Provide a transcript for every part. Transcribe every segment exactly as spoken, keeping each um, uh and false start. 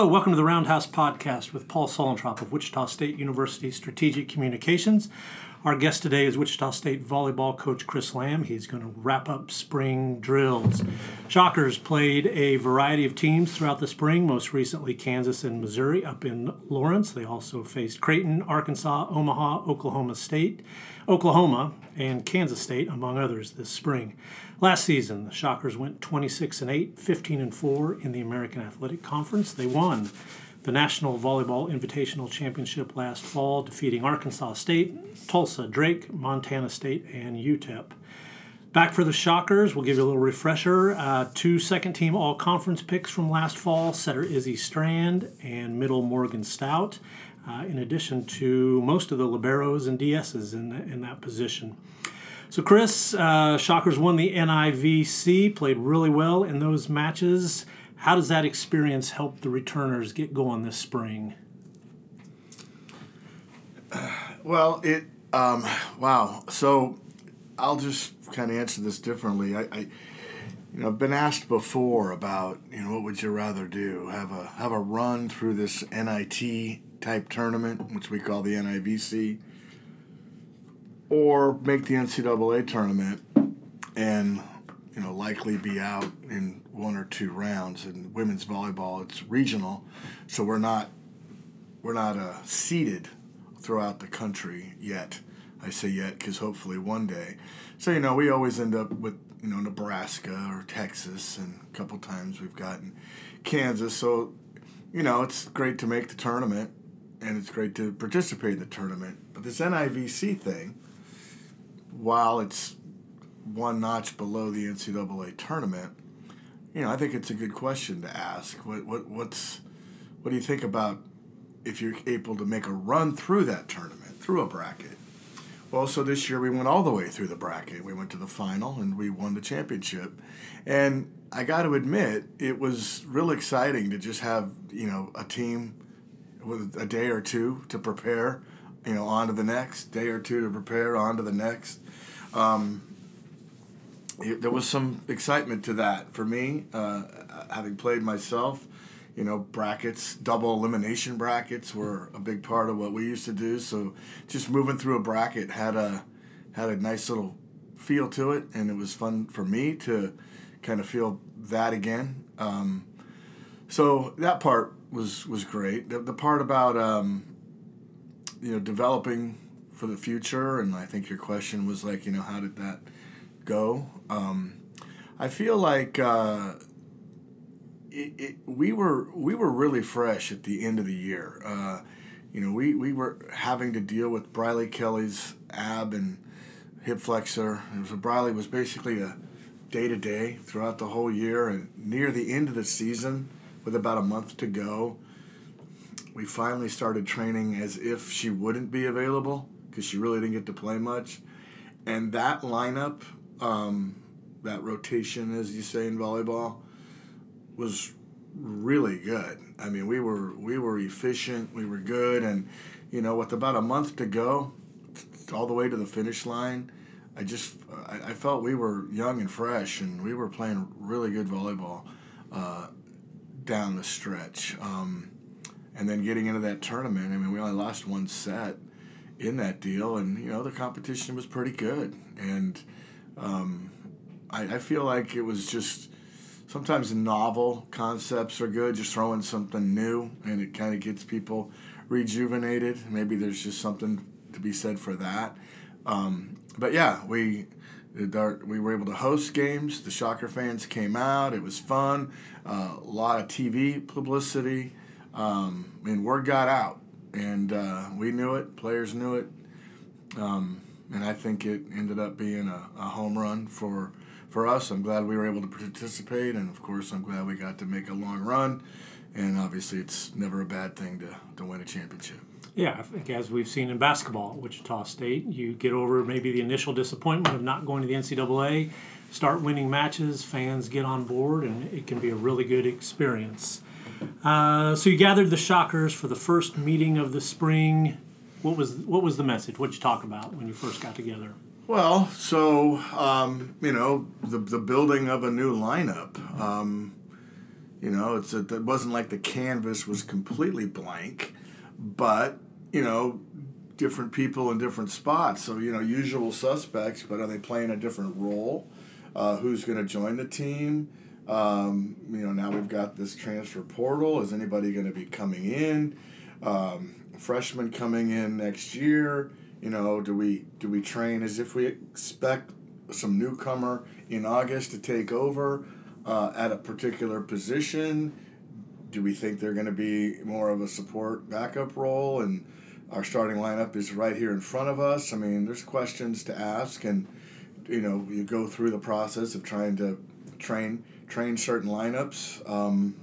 Hello, welcome to the Roundhouse Podcast with Paul Solentrop of Wichita State University Strategic Communications. Our guest today is Wichita State volleyball coach Chris Lamb. He's going to wrap up spring drills. Shockers played a variety of teams throughout the spring, most recently Kansas and Missouri up in Lawrence. They also faced Creighton, Arkansas, Omaha, Oklahoma State, Oklahoma, and Kansas State, among others, this spring. Last season, the Shockers went twenty-six and eight, fifteen and four in the American Athletic Conference. They won the National Volleyball Invitational Championship last fall, defeating Arkansas State, Tulsa, Drake, Montana State, and U T E P. Back for the Shockers, we'll give you a little refresher. Uh, two second-team all-conference picks from last fall, setter Izzy Strand and middle Morgan Stout, uh, in addition to most of the liberos and D S's in, the, in that position. So, Chris, uh, Shockers won the N I V C, played really well in those matches. How does that experience help the returners get going this spring? Well, it, um, wow. So I'll just kind of answer this differently. I, I, you know, I've been asked before about, you know, what would you rather do? Have a have a run through this N I T type tournament, which we call the N I V C, or make the N C double A tournament and, you know, likely be out in one or two rounds. In women's volleyball, it's regional, so we're not we're not uh, seeded throughout the country yet. I say yet because hopefully one day. So, you know, we always end up with, you know, Nebraska or Texas, and a couple times we've gotten Kansas. So, you know, it's great to make the tournament, and it's great to participate in the tournament. But this N I V C thing, while it's one notch below the N C double A tournament, you know, I think it's a good question to ask. What what what's what do you think about if you're able to make a run through that tournament, through a bracket? Well, so this year we went all the way through the bracket. We went to the final and we won the championship. And I got to admit, it was real exciting to just have, you know, a team with a day or two to prepare, you know, on to the next, day or two to prepare, on to the next. Um, it, there was some excitement to that for me, uh, having played myself. You know, brackets, double elimination brackets were a big part of what we used to do. So just moving through a bracket had a had a nice little feel to it, and it was fun for me to kind of feel that again. Um, so that part was was great. The, the part about um, you know, developing for the future, and I think your question was like, you know, how did that go? Um, I feel like uh, it, it, we were we were really fresh at the end of the year. Uh, you know, we, we were having to deal with Briley Kelly's ab and hip flexor. And so Briley was basically a day-to-day throughout the whole year. And near the end of the season, with about a month to go, we finally started training as if she wouldn't be available because she really didn't get to play much. And that lineup, um, that rotation, as you say in volleyball, was really good. I mean, we were we were efficient, we were good, and, you know, with about a month to go, all the way to the finish line, I just I, I felt we were young and fresh, and we were playing really good volleyball uh, down the stretch. Um, and then getting into that tournament, I mean, we only lost one set in that deal, and, you know, the competition was pretty good. And um, I, I feel like it was just sometimes novel concepts are good, just throwing something new, and it kind of gets people rejuvenated. Maybe there's just something to be said for that. Um, but yeah, we we were able to host games. The Shocker fans came out. It was fun. Uh, a lot of T V publicity. Um, and word got out, and uh, we knew it. Players knew it. Um, and I think it ended up being a, a home run for for us. I'm glad we were able to participate, and of course I'm glad we got to make a long run, and obviously it's never a bad thing to, to win a championship. Yeah, I think as we've seen in basketball at Wichita State, you get over maybe the initial disappointment of not going to the N C double A, start winning matches, fans get on board, and it can be a really good experience. Uh, so you gathered the Shockers for the first meeting of the spring. What was what was the message? What did you talk about when you first got together? Well, so, um, you know, the the building of a new lineup. Um, You know, it's a, it wasn't like the canvas was completely blank, but, you know, different people in different spots. So, you know, usual suspects, but are they playing a different role? Uh, who's going to join the team? Um, you know, now we've got this transfer portal. Is anybody going to be coming in? Um, freshmen coming in next year. You know, do we do we train as if we expect some newcomer in August to take over uh, at a particular position? Do we think they're going to be more of a support backup role, and our starting lineup is right here in front of us? I mean, there's questions to ask, and you know, you go through the process of trying to train train certain lineups. Um,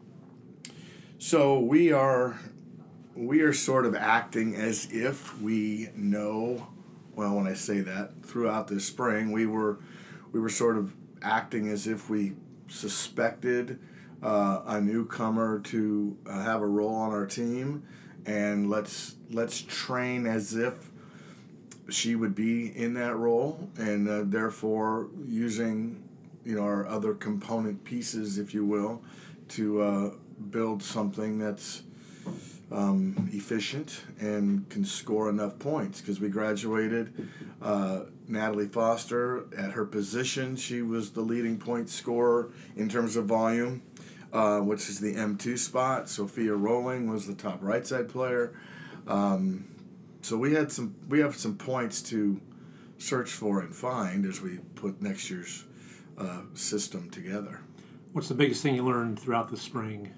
so we are we are sort of acting as if we know. Well, when I say that, throughout this spring, we were we were sort of acting as if we suspected uh, a newcomer to uh, have a role on our team, and let's let's train as if she would be in that role, and uh, therefore using, you know, our other component pieces, if you will, to uh, build something that's um, efficient and can score enough points. Because we graduated uh, Natalie Foster at her position. She was the leading point scorer in terms of volume, uh, which is the M two spot. Sophia Rowling was the top right side player. Um, So we had some. We have some points to search for and find as we put next year's uh, system together. What's the biggest thing you learned throughout the spring?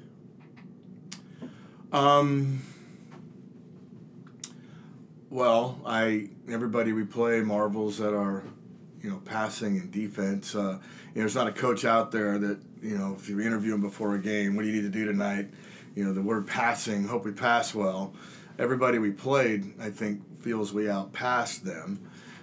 Um. Well, I everybody we play marvels at our, you know, passing and defense. Uh, you know, there's not a coach out there that, you know, if you interview him before a game, what do you need to do tonight? You know, the word passing. Hope we pass well. Everybody we played, I think, feels we outpassed them.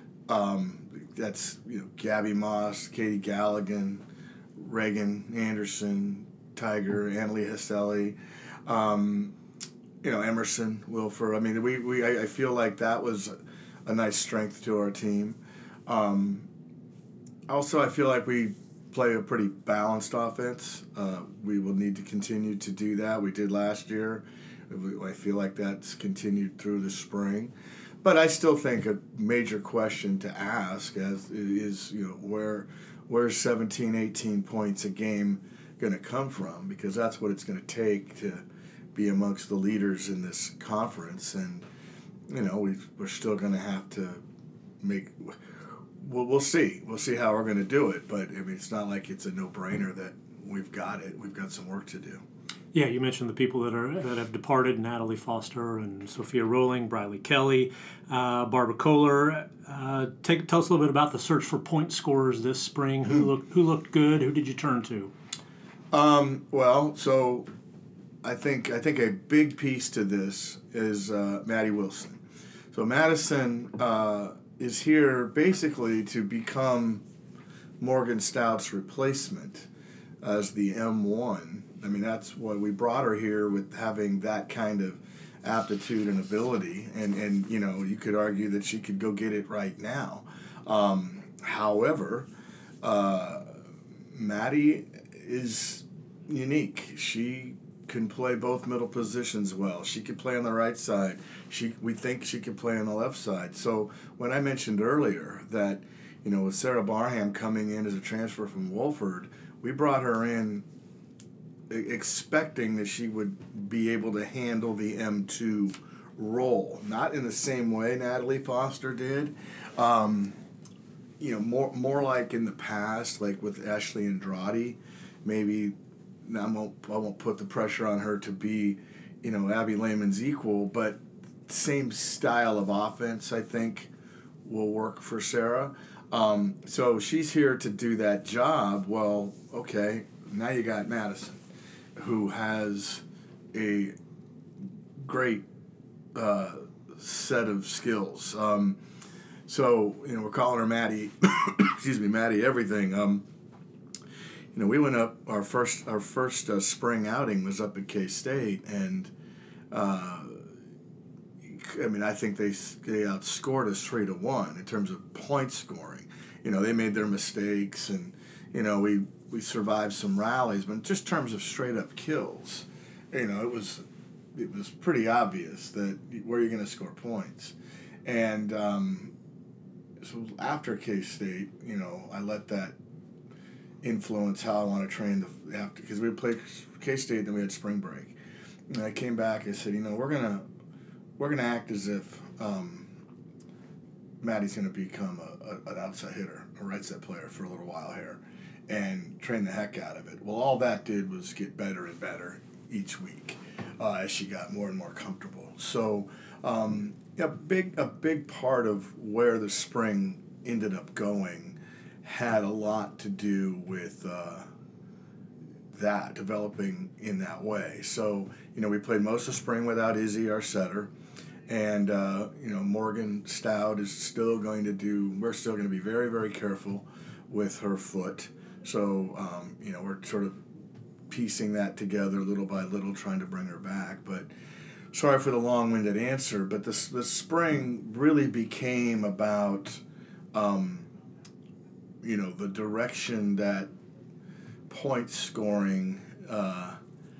Um, that's, you know, Gabby Moss, Katie Galligan, Reagan Anderson, Tiger, Annalie Hastelli, um, you know, Emerson, Wilfer. I mean, we, we I, I feel like that was a nice strength to our team. Um, also, I feel like we play a pretty balanced offense. Uh, we will need to continue to do that. We did last year. I feel like that's continued through the spring. But I still think a major question to ask as is, you know, where where's seventeen, eighteen points a game going to come from? Because that's what it's going to take to be amongst the leaders in this conference. And, you know, we we're still going to have to make we'll, we'll see. We'll see how we're going to do it. But, I mean, it's not like it's a no-brainer that we've got it. We've got some work to do. Yeah, you mentioned the people that are that have departed: Natalie Foster and Sophia Rowling, Briley Kelly, uh, Barbara Kohler. Uh, take tell us a little bit about the search for point scorers this spring. Who looked who looked good? Who did you turn to? Um, well, so I think I think a big piece to this is uh, Maddie Wilson. So Madison uh, is here basically to become Morgan Stout's replacement as the M one. I mean, that's why we brought her here, with having that kind of aptitude and ability. And, and you know, you could argue that she could go get it right now. Um, however, uh, Maddie is unique. She can play both middle positions well. She could play on the right side. She we think she could play on the left side. So when I mentioned earlier that, you know, with Sarah Barham coming in as a transfer from Wolford, we brought her in expecting that she would be able to handle the M two role. Not in the same way Natalie Foster did. Um, you know, more more like in the past, like with Ashley Andrade. Maybe I won't, I won't put the pressure on her to be, you know, Abby Lehman's equal, but same style of offense, I think, will work for Sarah. Um, so she's here to do that job. Well, okay, now you got Madison, who has a great uh, set of skills. Um, so, you know, we're calling her Maddie, excuse me, Maddie everything. Um, you know, we went up, our first our first uh, spring outing was up at K-State, and, uh, I mean, I think they they outscored us three to one in terms of point scoring. You know, they made their mistakes, and, you know, we we survived some rallies, but just in terms of straight up kills, you know, it was it was pretty obvious that where you're going to score points, and um, so after K-State, you know, I let that influence how I want to train the after because we played K-State, then we had spring break, and I came back and said, you know, we're gonna we're gonna act as if um, Maddie's gonna become a, a, an outside hitter, a right set player for a little while here, and train the heck out of it. Well, all that did was get better and better each week uh, as she got more and more comfortable. So um, a big a big part of where the spring ended up going had a lot to do with uh, that, developing in that way. So, you know, we played most of spring without Izzy, our setter, and, uh, you know, Morgan Stout is still going to do, we're still going to be very, very careful with her foot. So, um, you know, we're sort of piecing that together little by little, trying to bring her back. But sorry for the long-winded answer, but this, this spring really became about, um, you know, the direction that point scoring uh,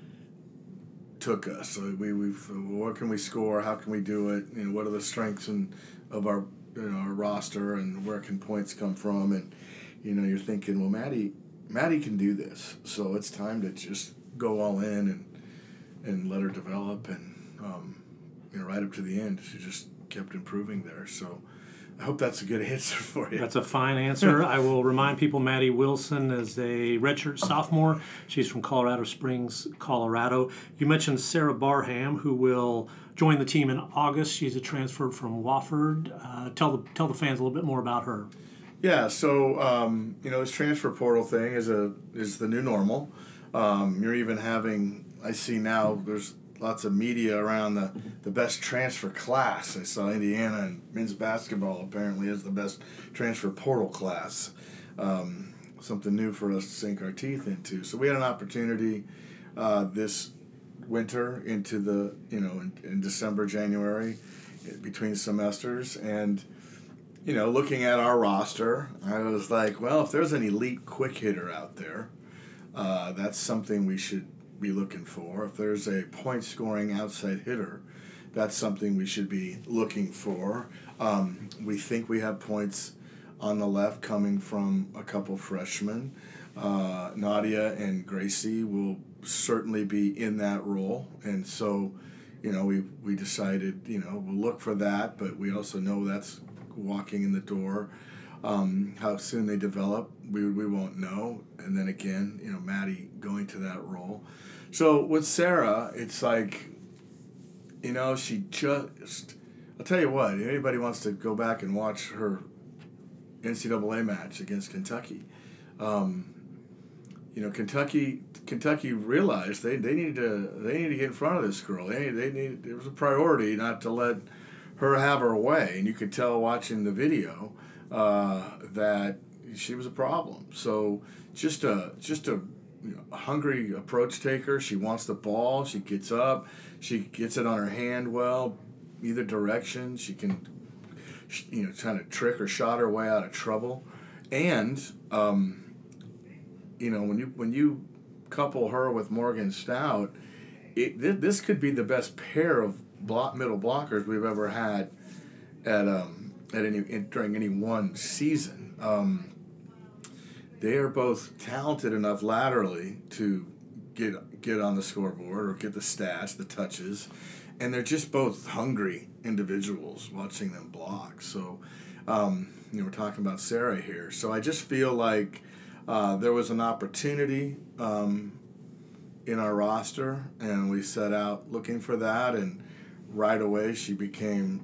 took us. So we we've what can we score? How can we do it? You know, what are the strengths and of our you know our roster, and where can points come from? And you know, you're thinking, well, Maddie, Maddie can do this, so it's time to just go all in and and let her develop, and um, you know, right up to the end, she just kept improving there. So I hope that's a good answer for you. That's a fine answer. I will remind people Maddie Wilson is a redshirt sophomore. She's from Colorado Springs, Colorado. You mentioned Sarah Barham, who will join the team in August. She's a transfer from Wofford. Uh, tell the tell the fans a little bit more about her. Yeah, so um, you know, this transfer portal thing is a is the new normal. Um, you're even having, I see now, there's lots of media around the, the best transfer class. I saw Indiana and men's basketball apparently is the best transfer portal class. Um, something new for us to sink our teeth into. So we had an opportunity uh, this winter into the, you know, in, in December, January, between semesters. And, you know, looking at our roster, I was like, well, if there's an elite quick hitter out there, uh, that's something we should be looking for. If there's a point scoring outside hitter, that's something we should be looking for. Um, we think we have points on the left coming from a couple freshmen. Uh, Nadia and Gracie will certainly be in that role, and so, you know, we we decided, you know, we'll look for that, but we also know that's walking in the door. Um, how soon they develop, we we won't know. And then again, you know, Maddie going to that role. So with Sarah, it's like, you know, she just, I'll tell you what, if anybody wants to go back and watch her N C double A match against Kentucky, um, you know, Kentucky Kentucky realized they, they needed to they needed to get in front of this girl. They they needed, it was a priority not to let her have her way, and you could tell watching the video uh, that she was a problem. So just a just a you know, hungry approach taker. She wants the ball. She gets up. She gets it on her hand well, either direction. She can, you know, kind of trick or shot her way out of trouble. And, um, you know, when you when you couple her with Morgan Stout, it th- this could be the best pair of block, middle blockers we've ever had at um at any in, during any one season. Um, They are both talented enough laterally to get get on the scoreboard or get the stats, the touches, and they're just both hungry individuals watching them block. So, um, you know, we're talking about Sarah here. So I just feel like uh, there was an opportunity um, in our roster, and we set out looking for that, and right away she became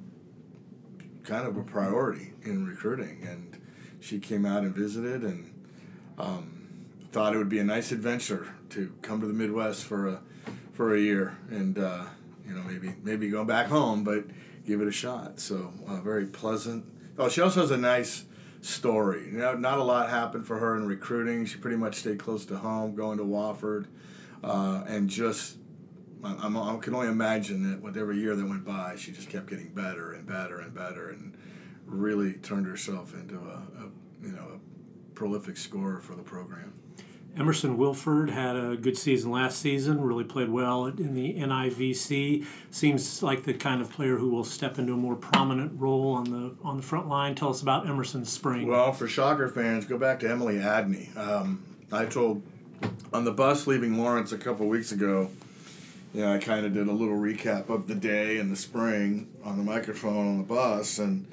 kind of a priority in recruiting, and she came out and visited, and Um, thought it would be a nice adventure to come to the Midwest for a for a year, and uh, you know, maybe maybe go back home, but give it a shot. So uh, very pleasant. Oh, she also has a nice story. You know, not a lot happened for her in recruiting. She pretty much stayed close to home, going to Wofford, uh, and just I'm, I can only imagine that with every year that went by, she just kept getting better and better and better, and really turned herself into a, a you know. A prolific scorer for the program. Emerson Wilford had a good season last season, really played well in the N I V C. Seems like the kind of player who will step into a more prominent role on the on the front line. Tell us about Emerson's spring. Well, for Shocker fans, go back to Emily Adney. Um, I told on the bus leaving Lawrence a couple weeks ago, you know, I kind of did a little recap of the day and the spring on the microphone on the bus, and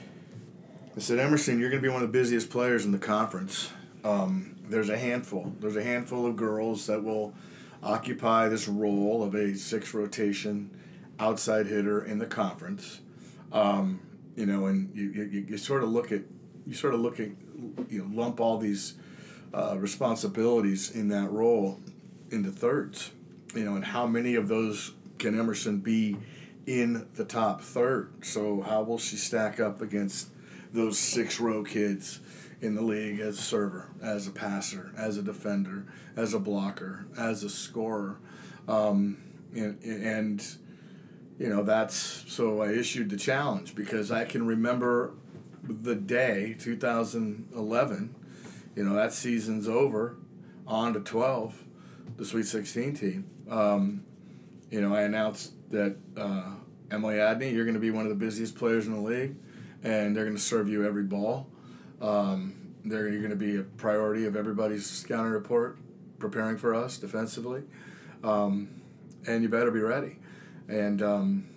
I said, Emerson, you're going to be one of the busiest players in the conference. Um, there's a handful. There's a handful of girls that will occupy this role of a six rotation outside hitter in the conference. Um, you know, and you, you you sort of look at you sort of look at you know lump all these uh, responsibilities in that role into thirds. You know, and how many of those can Emerson be in the top third? So how will she stack up against those six row kids in the league as a server, as a passer, as a defender, as a blocker, as a scorer? Um, and, and, you know, that's, so I issued the challenge because I can remember the day, two thousand eleven, you know, that season's over, on to twelve, the Sweet sixteen team. Um, you know, I announced that uh, Emily Adney, you're going to be one of the busiest players in the league, and they're going to serve you every ball. Um, they're going to be a priority of everybody's scouting report, preparing for us defensively, um, and you better be ready. And um,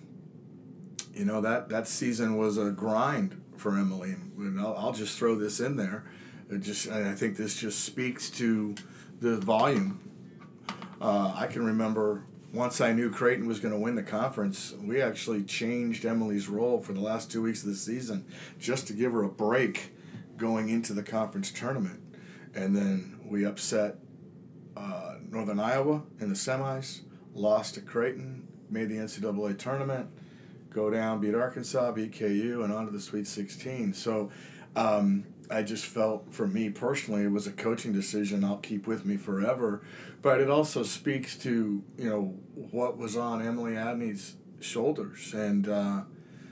you know that that season was a grind for Emily, and I'll, I'll just throw this in there. It just I think this just speaks to the volume. Uh, I can remember once I knew Creighton was going to win the conference, we actually changed Emily's role for the last two weeks of the season just to give her a break going into the conference tournament. And then we upset uh, Northern Iowa in the semis, lost to Creighton, made the N C double A tournament, go down, beat Arkansas, beat K U, and on to the Sweet sixteen. So um, I just felt, for me personally, it was a coaching decision I'll keep with me forever. But it also speaks to, you know, what was on Emily Adney's shoulders. And uh,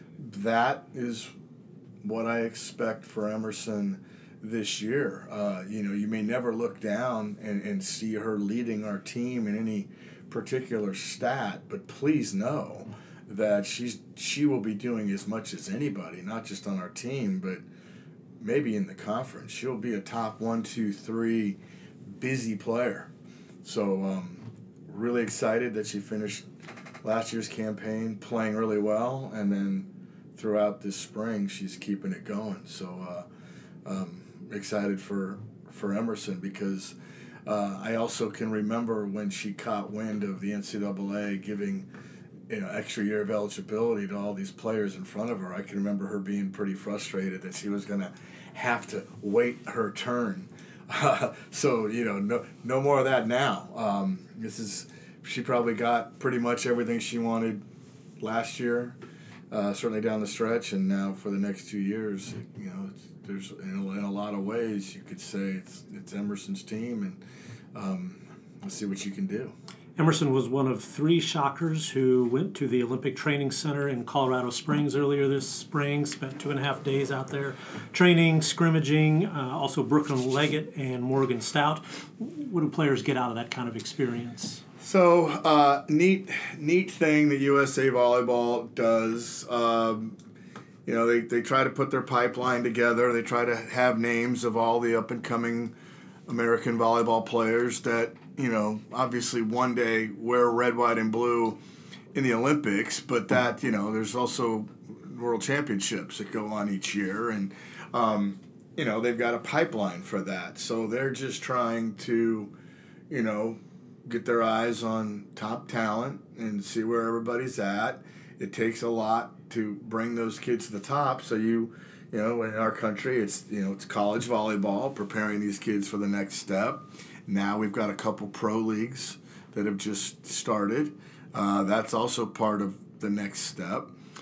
that is what I expect for Emerson this year. Uh, you know, you may never look down and, and see her leading our team in any particular stat, but please know that she's she will be doing as much as anybody, not just on our team, but maybe in the conference. She'll be a top one, two, three busy player. So um, really excited that she finished last year's campaign playing really well, and then throughout this spring she's keeping it going. So uh, um, excited for for Emerson because uh, I also can remember when she caught wind of the N C double A giving you know extra year of eligibility to all these players in front of her. I can remember her being pretty frustrated that she was going to have to wait her turn. Uh, so you know no no more of that now. Um, this is she probably got pretty much everything she wanted last year. Uh, certainly down the stretch, and now for the next two years, you know, it's, there's in a, in a lot of ways you could say it's it's Emerson's team, and um, let's see what you can do. Emerson was one of three Shockers who went to the Olympic Training Center in Colorado Springs earlier this spring, spent two and a half days out there training, scrimmaging, uh, also Brooklyn Leggett and Morgan Stout. What do players get out of that kind of experience? So, uh, neat neat thing that U S A Volleyball does. Um, you know, they, they try to put their pipeline together. They try to have names of all the up-and-coming American volleyball players that, you know, obviously one day wear red, white, and blue in the Olympics, but that, you know, there's also world championships that go on each year, and, um, you know, they've got a pipeline for that. So they're just trying to, you know, get their eyes on top talent and see where everybody's at. It takes a lot to bring those kids to the top. So you, you know, in our country, it's you know it's college volleyball, preparing these kids for the next step. Now we've got a couple pro leagues that have just started. Uh, that's also part of the next step.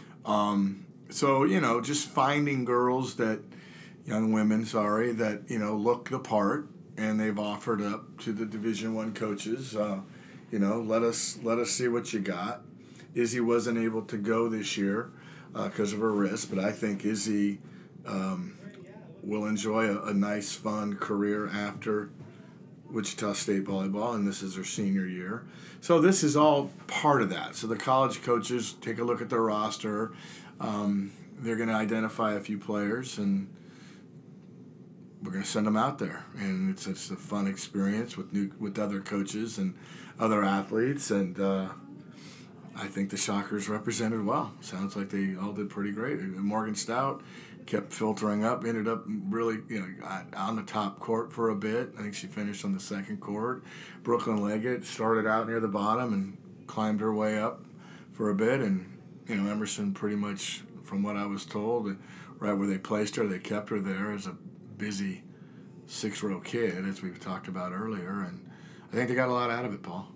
Um, so you know, just finding girls that, young women, sorry, that you know look the part. And they've offered up to the Division One coaches, uh, you know, let us let us see what you got. Izzy wasn't able to go this year because uh, of her wrist, but I think Izzy um, will enjoy a, a nice, fun career after Wichita State volleyball, and this is her senior year. So this is all part of that. So the college coaches take a look at their roster. Um, they're going to identify a few players, and we're going to send them out there. And it's it's a fun experience with new with other coaches and other athletes. And uh, I think the Shockers represented well. Sounds like they all did pretty great. Morgan Stout kept filtering up, ended up really, you know, on the top court for a bit. I think she finished on the second court. Brooklyn Leggett started out near the bottom and climbed her way up for a bit. And, you know, Emerson pretty much, from what I was told, right where they placed her, they kept her there as a busy six-row kid, as we've talked about earlier. And I think they got a lot out of it, Paul.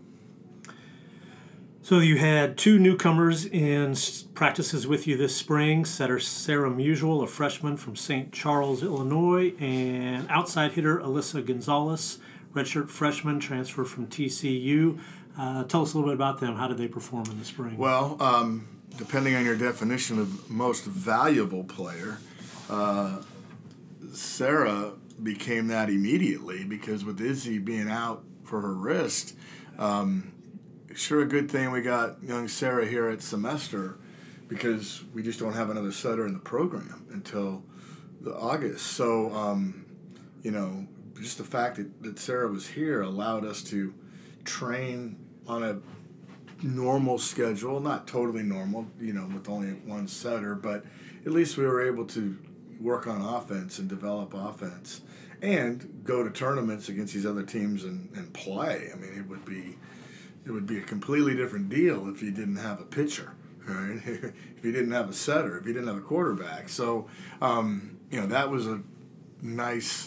So you had two newcomers in practices with you this spring, setter Sarah Musial, a freshman from Saint Charles, Illinois, and outside hitter Alyssa Gonzalez, redshirt freshman, transfer from T C U. Uh, tell us a little bit about them. How did they perform in the spring? Well, um, depending on your definition of most valuable player, uh, Sarah became that immediately because with Izzy being out for her wrist, um, sure a good thing we got young Sarah here at semester because we just don't have another setter in the program until the August. So, um, you know, just the fact that, that Sarah was here allowed us to train on a normal schedule, not totally normal, you know, with only one setter, but at least we were able to work on offense and develop offense and go to tournaments against these other teams and, and play. I mean, it would be it would be a completely different deal if you didn't have a pitcher, right? If you didn't have a setter, if you didn't have a quarterback. So, um, you know, that was a nice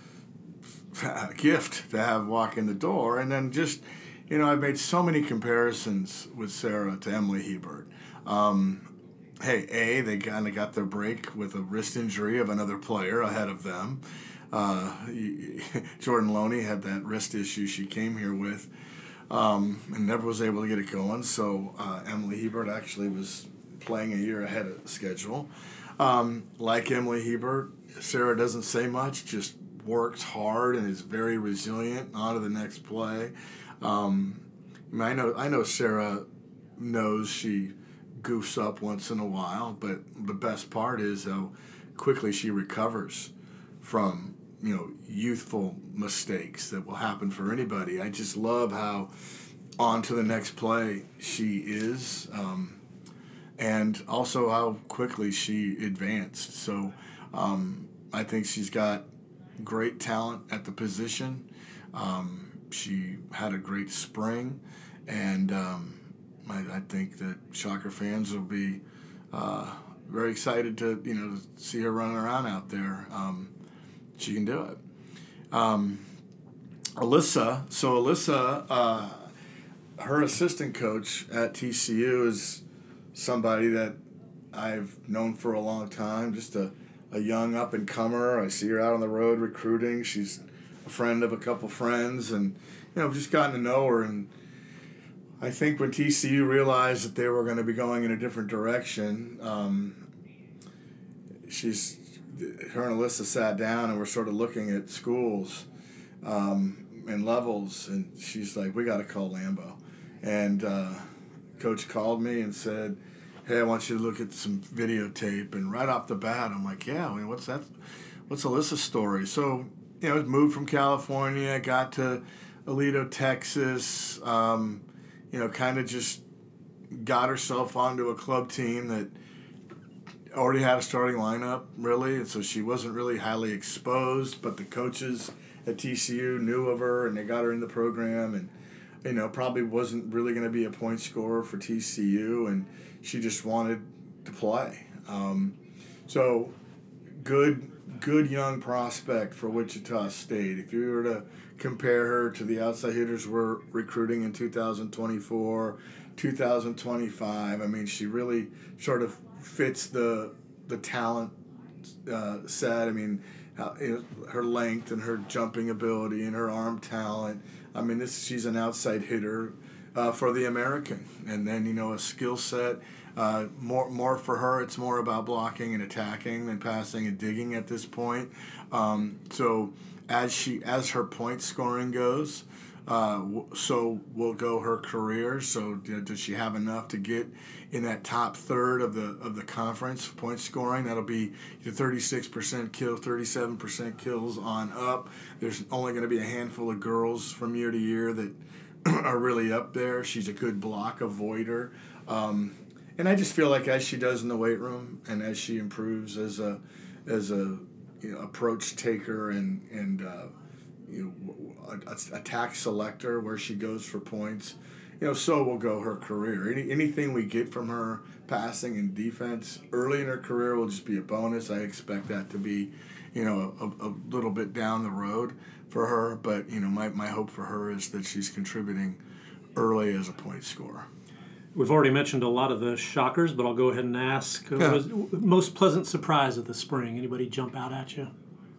gift to have walk in the door. And then just, you know, I've made so many comparisons with Sarah to Emily Hebert. Um, hey, A, they kind of got their break with a wrist injury of another player ahead of them. Uh, Jordan Loney had that wrist issue she came here with um, and never was able to get it going. So uh, Emily Hebert actually was playing a year ahead of schedule. Um, like Emily Hebert, Sarah doesn't say much, just works hard and is very resilient on to the next play. Um, I, mean, I know I know Sarah knows she goofs up once in a while, but the best part is how quickly she recovers from, you know, youthful mistakes that will happen for anybody. I just love how on to the next play she is, um, and also how quickly she advanced. So um, I think she's got great talent at the position. Um, she had a great spring, and um, I, I think that Shocker fans will be uh, very excited to, you know, see her running around out there. Um, she can do it. Um, Alyssa, so Alyssa, uh, her assistant coach at T C U is somebody that I've known for a long time, just a, a young up-and-comer. I see her out on the road recruiting. She's a friend of a couple friends, and, you know, I've just gotten to know her. And I think when T C U realized that they were going to be going in a different direction, um, she's her and Alyssa sat down and we're sort of looking at schools um, and levels, and she's like, we got to call Lambeau. And uh, Coach called me and said, hey, I want you to look at some videotape. And right off the bat, I'm like, yeah, I mean, what's that? What's Alyssa's story? So, you know, moved from California, got to Aledo, Texas, um, you know, kind of just got herself onto a club team that already had a starting lineup, really, and so she wasn't really highly exposed, but the coaches at T C U knew of her, and they got her in the program, and, you know, probably wasn't really going to be a point scorer for T C U, and she just wanted to play. Um, so good good young prospect for Wichita State. If you were to compare her to the outside hitters we're recruiting in two thousand twenty-four, two thousand twenty-five, I mean, she really sort of fits the the talent uh, set. I mean, uh, her length and her jumping ability and her arm talent. I mean, this she's an outside hitter uh, for the American. And then, you know, a skill set. Uh, more more for her, it's more about blocking and attacking than passing and digging at this point. Um, so as she as her point scoring goes. Uh, so will go her career. So does she have enough to get in that top third of the of the conference point scoring? That'll be your thirty-six percent kills, thirty-seven percent kills on up. There's only going to be a handful of girls from year to year that are really up there. She's a good block avoider. Um, and I just feel like as she does in the weight room and as she improves as a as a you know, approach taker and and uh, you know, a, a attack selector where she goes for points, you know, so will go her career. Any anything we get from her passing and defense early in her career will just be a bonus. I expect that to be, you know, a, a little bit down the road for her. But, you know, my, my hope for her is that she's contributing early as a point scorer. We've already mentioned a lot of the shockers, but I'll go ahead and ask. Uh, yeah. Was most pleasant surprise of the spring? Anybody jump out at you?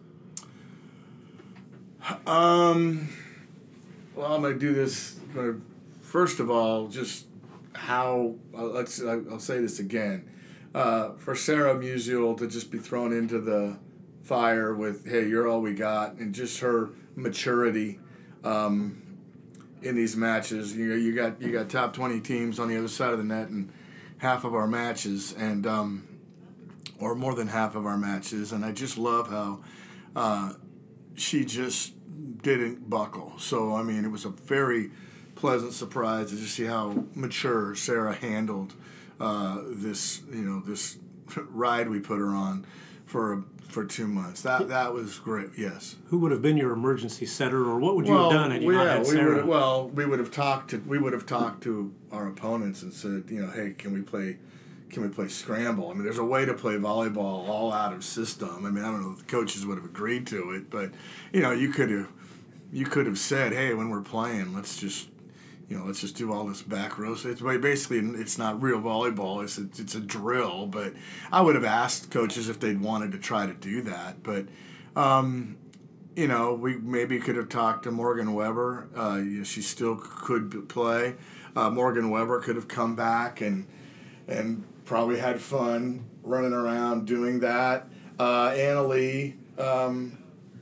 Um, well, I'm going to do this. Gonna, first of all, just how, uh, let's, I'll say this again. Uh, for Sarah Musial to just be thrown into the fire with, hey, you're all we got, and just her maturity um, in these matches. You know, you got you got top twenty teams on the other side of the net in half of our matches, and um, or more than half of our matches, and I just love how uh, she just didn't buckle. So, I mean, it was a very pleasant surprise to just see how mature Sarah handled uh, this, you know, this ride we put her on for for two months. That that was great. Yes. Who would have been your emergency setter, or what would you well, have done had you we, not yeah, had we Sarah? Would, well, we would have talked to we would have talked to our opponents and said, you know, hey, can we play? Can we play scramble? I mean, there's a way to play volleyball all out of system. I mean, I don't know if the coaches would have agreed to it, but you know, you could have you could have said, hey, when we're playing, let's just you know, let's just do all this back row. So it's basically it's not real volleyball. It's a, it's a drill. But I would have asked coaches if they'd wanted to try to do that. But um, you know, we maybe could have talked to Morgan Weber. Uh, you know, she still could play. Uh, Morgan Weber could have come back and and probably had fun running around doing that. Uh, Anna Lee um,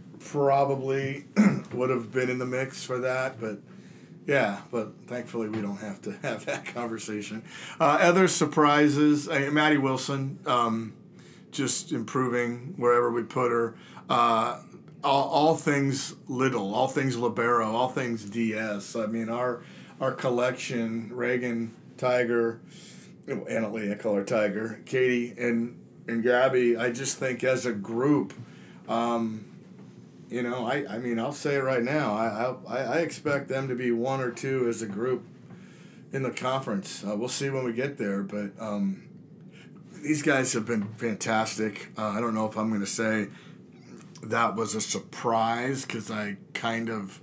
probably would have been in the mix for that, but. Yeah, but thankfully we don't have to have that conversation. Uh, other surprises, uh, Maddie Wilson, um, just improving wherever we put her. Uh, all, all things Little, all things Libero, all things D S. I mean, our our collection, Reagan, Tiger, Anna Lee, I call her Tiger, Katie, and, and Gabby, I just think as a group, um, You know, I, I mean, I'll say it right now. I, I I expect them to be one or two as a group in the conference. Uh, we'll see when we get there, but um, these guys have been fantastic. Uh, I don't know if I'm going to say that was a surprise because I kind of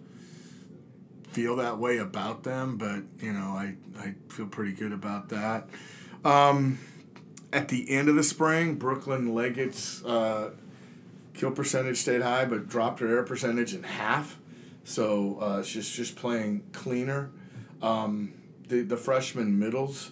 feel that way about them, but, you know, I, I feel pretty good about that. Um, at the end of the spring, Brooklyn Leggett's uh, kill percentage stayed high, but dropped her air percentage in half. So uh, she's just playing cleaner. Um, the the freshman middles,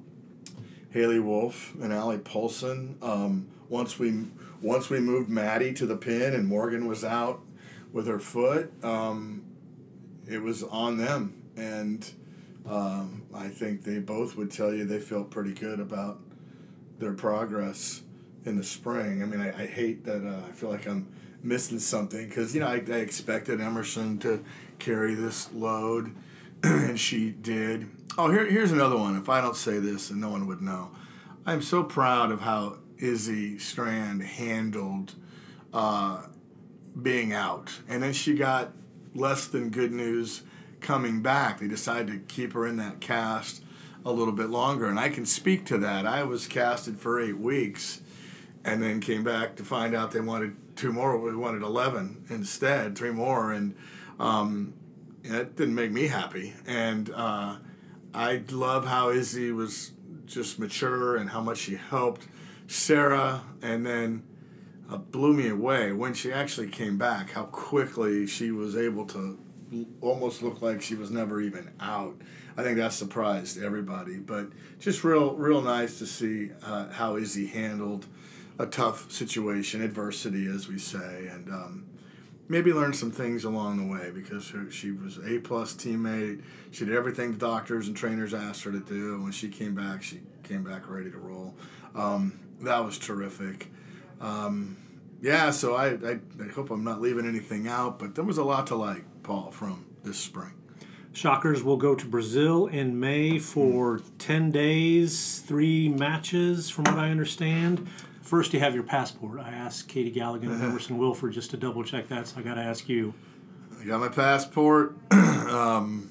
Haley Wolf and Allie Polson. Um, once we once we moved Maddie to the pin and Morgan was out with her foot, um, it was on them. And um, I think they both would tell you they felt pretty good about their progress in the spring. I mean, I, I hate that uh, I feel like I'm missing something because, you know, I, I expected Emerson to carry this load, and she did. Oh, here, here's another one. If I don't say this, and no one would know. I'm so proud of how Izzy Strand handled uh, being out. And then she got less than good news coming back. They decided to keep her in that cast a little bit longer, and I can speak to that. I was casted for eight weeks. And then came back to find out they wanted two more. We wanted eleven instead, three more, and um, that didn't make me happy. And uh, I love how Izzy was just mature and how much she helped Sarah. And then uh, blew me away when she actually came back. How quickly she was able to almost look like she was never even out. I think that surprised everybody. But just real, real nice to see uh, how Izzy handled a tough situation, adversity, as we say, and um, maybe learn some things along the way because her, she was an A-plus teammate. She did everything the doctors and trainers asked her to do. When she came back, she came back ready to roll. Um, that was terrific. Um, yeah, so I, I, I hope I'm not leaving anything out, but there was a lot to like, Paul, from this spring. Shockers will go to Brazil in May for ten days, three matches, from what I understand. First, you have your passport. I asked Katie Galligan and Emerson Wilford just to double check that, so I got to ask you. I got my passport. um,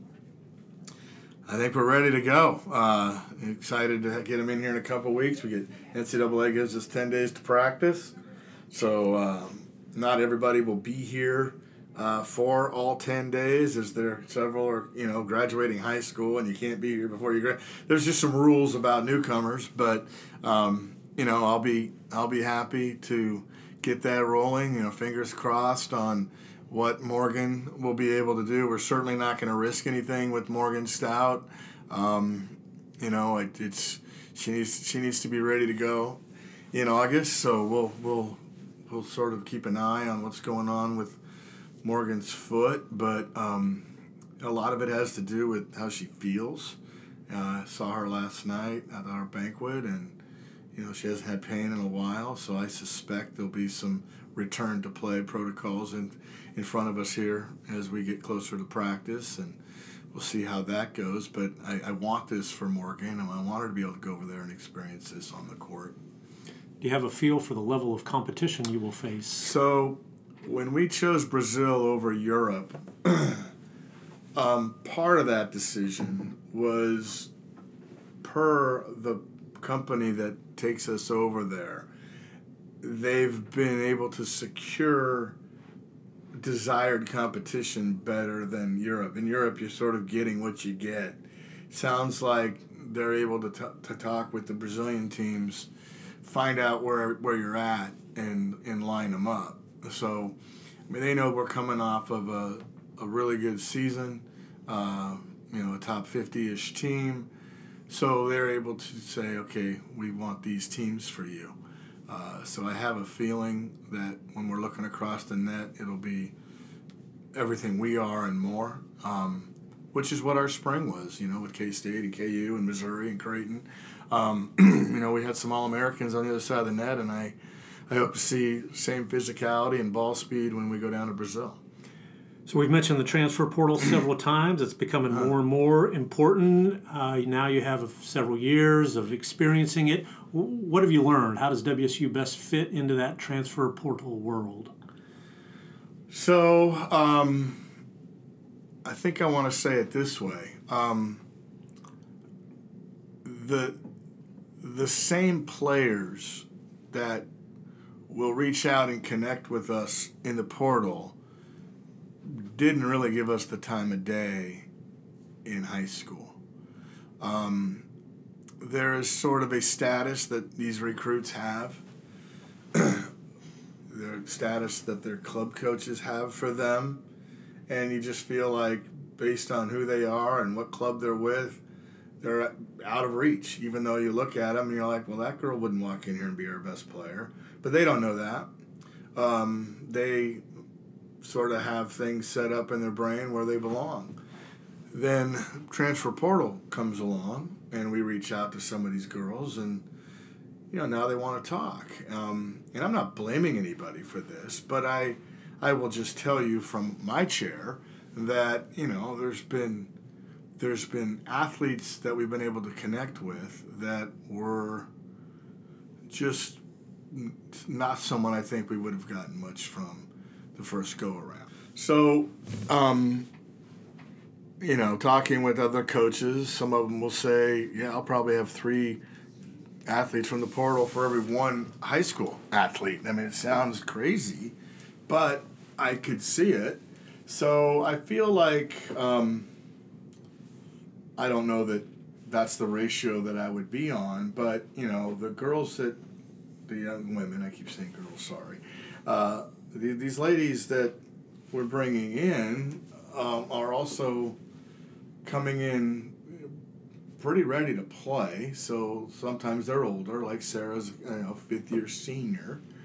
I think we're ready to go. Uh, excited to get them in here in a couple of weeks. We get N C double A gives us ten days to practice, so um, not everybody will be here uh, for all ten days. As there several are, you know, graduating high school, and you can't be here before you graduate. There's just some rules about newcomers, but. Um, You know, I'll be I'll be happy to get that rolling. You know, fingers crossed on what Morgan will be able to do. We're certainly not going to risk anything with Morgan Stout. Um, you know, it, it's she needs she needs to be ready to go in August. So we'll we'll we'll sort of keep an eye on what's going on with Morgan's foot. But um, a lot of it has to do with how she feels. Uh, I saw her last night at our banquet, and. You know, she hasn't had pain in a while, so I suspect there'll be some return to play protocols in, in front of us here as we get closer to practice, and we'll see how that goes. But I, I want this for Morgan, and I want her to be able to go over there and experience this on the court. Do you have a feel for the level of competition you will face? So when we chose Brazil over Europe, um, part of that decision was per the company that takes us over there. They've been able to secure desired competition better than Europe. In Europe, you're sort of getting what you get. Sounds like they're able to t- to talk with the Brazilian teams, find out where where you're at, and and line them up. So, I mean, they know we're coming off of a a really good season, uh, you know, a top fifty-ish team. So they're able to say, okay, we want these teams for you. Uh, so I have a feeling that when we're looking across the net, it'll be everything we are and more, um, which is what our spring was, you know, with K-State and K U and Missouri and Creighton. Um, you know, we had some All-Americans on the other side of the net, and I, I hope to see same physicality and ball speed when we go down to Brazil. So we've mentioned the transfer portal several times. It's becoming more and more important. Uh, now you have several years of experiencing it. What have you learned? How does W S U best fit into that transfer portal world? So um, I think I want to say it this way. Um, the the same players that will reach out and connect with us in the portal didn't really give us the time of day in high school. Um, there is sort of a status that these recruits have, their status that their club coaches have for them, and you just feel like based on who they are and what club they're with, they're out of reach, even though you look at them and you're like, well, that girl wouldn't walk in here and be our best player. But they don't know that. Um, they sort of have things set up in their brain where they belong. Then transfer portal comes along, and we reach out to some of these girls, and you know now they want to talk. Um, and I'm not blaming anybody for this, but I, I will just tell you from my chair that you know there's been, there's been athletes that we've been able to connect with that were just not someone I think we would have gotten much from the first go-around. So, um, you know, talking with other coaches, some of them will say, yeah, I'll probably have three athletes from the portal for every one high school athlete. I mean, it sounds crazy, but I could see it. So I feel like, um, I don't know that that's the ratio that I would be on, but, you know, the girls that, the young women, I keep saying girls, sorry, uh, the, these ladies that we're bringing in um, are also coming in pretty ready to play. So sometimes they're older, like Sarah's you know, fifth year senior.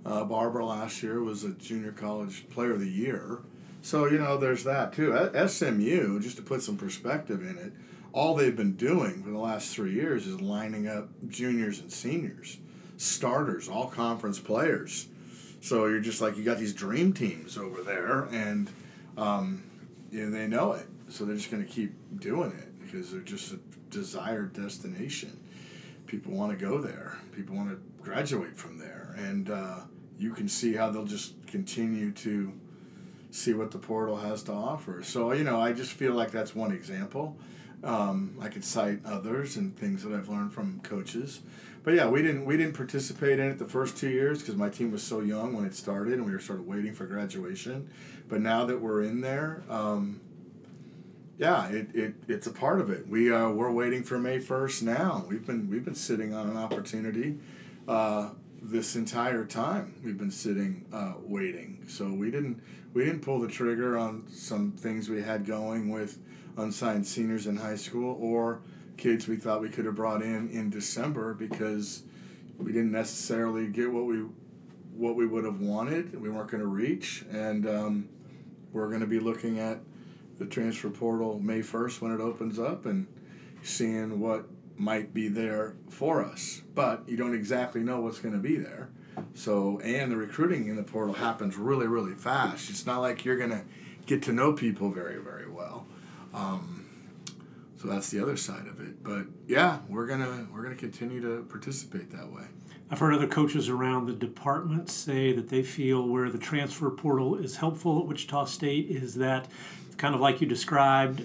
Uh, Barbara last year was a junior college player of the year. So, you know, there's that too. S M U, just to put some perspective in it, all they've been doing for the last three years is lining up juniors and seniors, starters, all conference players. So you're just like, you got these dream teams over there, and um, you know, they know it. So they're just going to keep doing it because they're just a desired destination. People want to go there. People want to graduate from there. And uh, you can see how they'll just continue to see what the portal has to offer. So, you know, I just feel like that's one example. Um, I could cite others and things that I've learned from coaches. But yeah, we didn't we didn't participate in it the first two years because my team was so young when it started and we were sort of waiting for graduation. But now that we're in there, um, yeah, it, it it's a part of it. We uh, we're waiting for May first now. We've been we've been sitting on an opportunity uh, this entire time. We've been sitting uh, waiting. So we didn't we didn't pull the trigger on some things we had going with unsigned seniors in high school or kids we thought we could have brought in in December because we didn't necessarily get what we what we would have wanted. We weren't going to reach, and um, we're going to be looking at the transfer portal May first when it opens up and seeing what might be there for us. But you don't exactly know what's going to be there. So, and the recruiting in the portal happens really, really fast. It's not like you're going to get to know people very, very well. Um, so that's the other side of it. But yeah, we're gonna we're gonna continue to participate that way. I've heard other coaches around the department say that they feel where the transfer portal is helpful at Wichita State is that, kind of like you described,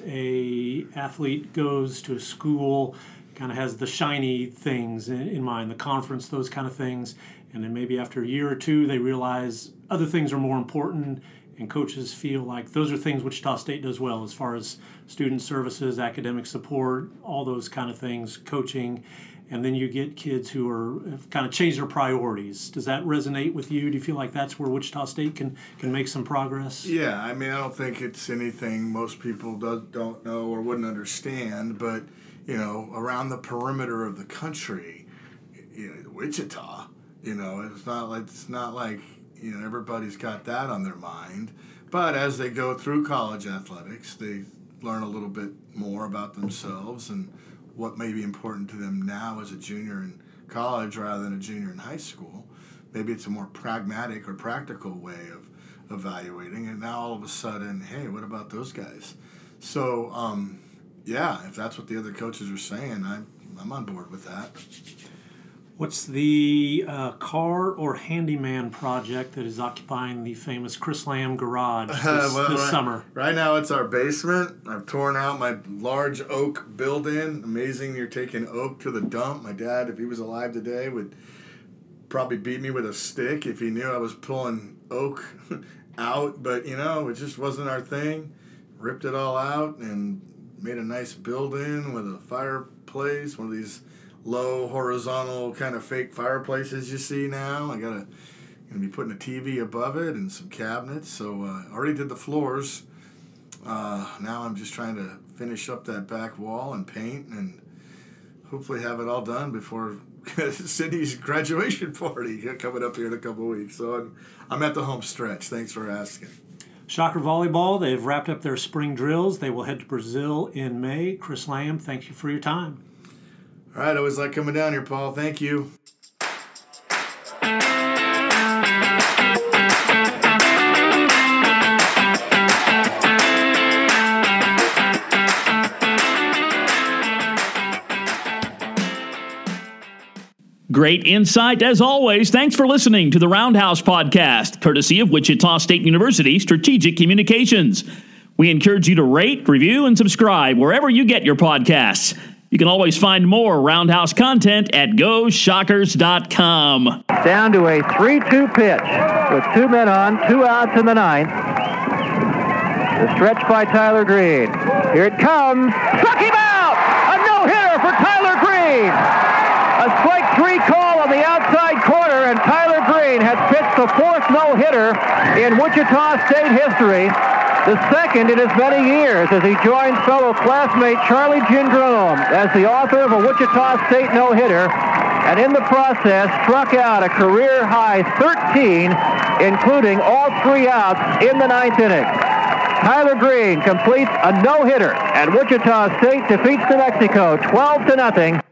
a athlete goes to a school, kind of has the shiny things in, in mind, the conference, those kind of things, and then maybe after a year or two they realize other things are more important. And coaches feel like those are things Wichita State does well as far as student services, academic support, all those kind of things, coaching. And then you get kids who are have kind of changed their priorities. Does that resonate with you? Do you feel like that's where Wichita State can, can make some progress? Yeah, I mean, I don't think it's anything most people do, don't know or wouldn't understand. But, you know, around the perimeter of the country, you know, Wichita, you know, it's not like it's not like you know, everybody's got that on their mind. But as they go through college athletics, they learn a little bit more about themselves and what may be important to them now as a junior in college rather than a junior in high school. Maybe it's a more pragmatic or practical way of evaluating. And now all of a sudden, hey, what about those guys? So, um, yeah, if that's what the other coaches are saying, I'm, I'm on board with that. What's the uh, car or handyman project that is occupying the famous Chris Lamb garage this, uh, well, this right, summer? Right now it's our basement. I've torn out my large oak build-in. Amazing you're taking oak to the dump. My dad, if he was alive today, would probably beat me with a stick if he knew I was pulling oak out. But, you know, it just wasn't our thing. Ripped it all out and made a nice build-in with a fireplace, one of these low horizontal kind of fake fireplaces you see now. I gotta gonna be putting a T V above it and some cabinets. So uh, I already did the floors. Uh, now I'm just trying to finish up that back wall and paint and hopefully have it all done before Sydney's graduation party coming up here in a couple of weeks. So I'm, I'm at the home stretch. Thanks for asking. Shocker Volleyball, they've wrapped up their spring drills. They will head to Brazil in May. Chris Lamb, thank you for your time. All right, I always like coming down here, Paul. Thank you. Great insight as always. Thanks for listening to the Roundhouse Podcast, courtesy of Wichita State University Strategic Communications. We encourage you to rate, review, and subscribe wherever you get your podcasts. You can always find more Roundhouse content at go shockers dot com. Down to a three two pitch with two men on, two outs in the ninth. The stretch by Tyler Green. Here it comes. Struck him out! A no-hitter for Tyler Green! A strike three call on the outside corner, and Tyler Green has pitched the fourth no-hitter in Wichita State history. The second in as many years as he joins fellow classmate Charlie Gendrome as the author of a Wichita State no-hitter and in the process struck out a career-high thirteen, including all three outs in the ninth inning. Tyler Green completes a no-hitter, and Wichita State defeats New Mexico twelve to nothing.